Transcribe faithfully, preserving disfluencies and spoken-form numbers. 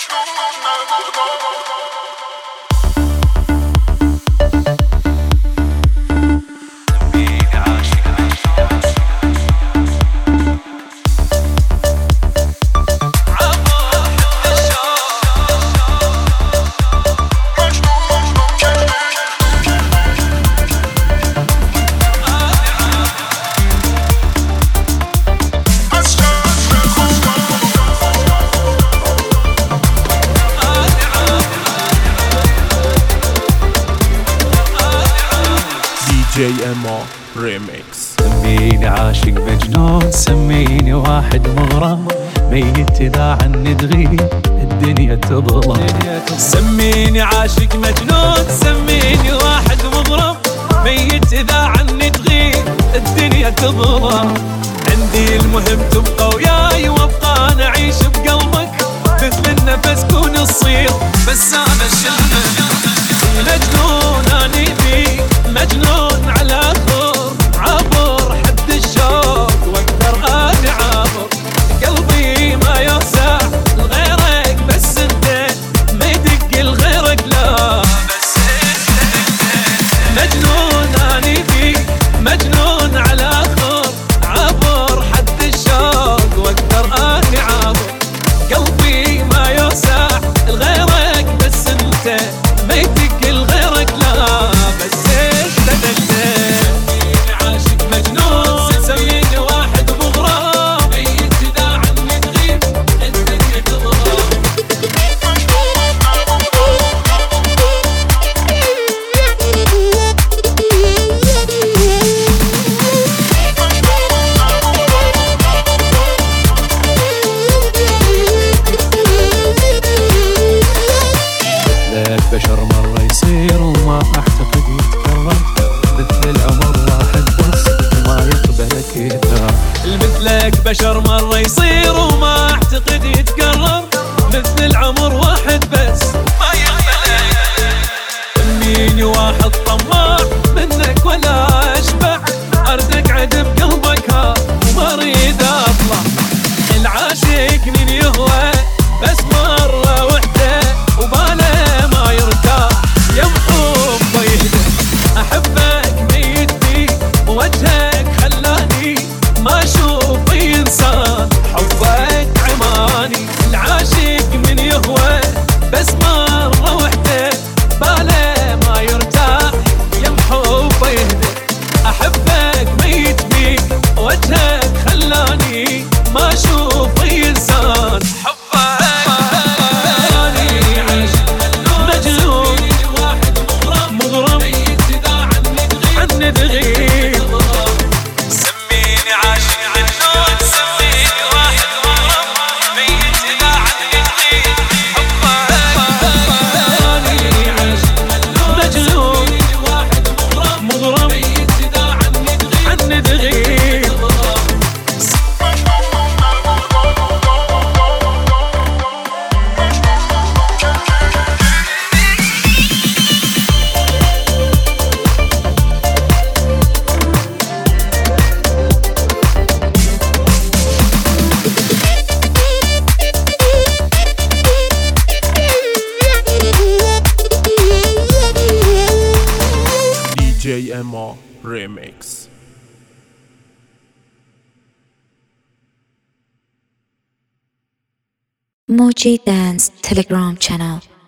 جي ام او ريميكس. سميني عاشق مجنون، سميني واحد مغرم، ميت اذا عني تغيب الدنيا تظلم. سميني عاشق مجنون، سميني واحد مغرم، ميت اذا عني تغيب الدنيا تظلم. عندي المهم تبقى وياي وابقى انا اعيش بقلبك، مثل النفس كون الصير بس انا الشلمك. مجنون اني فيك، مجنون على خور، عبر حد الشوق واقدر اني عابر. قلبي ما يوسع لغيرك بس انت، ما يدق لغيرك لا بس انت. مجنون اني فيك، مجنون على خور، عبر حد الشوق واقدر اني عابر. قلبي ما يوسع لغيرك بس انت، ما يدق لغيرك لا بس انت دقت. سميني عاشق مجنون، سميني واحد مغرم، ميت اذا عني تغيب الدنيا تظلم. مثلك بشر مرة يصير وما اعتقد يتكرر، مثل العمر واحد بس وما يقبلك يتكرر. مثلك بشر مرة يصير وما اعتقد يتكرر، مثل العمر واحد بس ما يقبلك. سميني واحد طماع منك ولا اشبع، ارد اقعد بقلبك ها وما اريد اطلع. العاشق من يهوى بس مرة وحدة وباله ما يرتاح، يا محب يهدى. احبك ميت بيك ووجهك خلاني ما اشوف انسان، حبك عماني. العاشق من يهوى بس مرة وحدة باله ما يرتاح، يا محب يهدى. احبك ميت بيك ووجهك خلاني ما اشوف انسان، حبك عني تغيب. سميني عاشق مجنون، سميني واحد مغرم، ميت اذا عني تغيب حبك. مجنون مغرم، ميت اذا عني تغيب. جي ام او ريميكس. Moji Dance Telegram channel.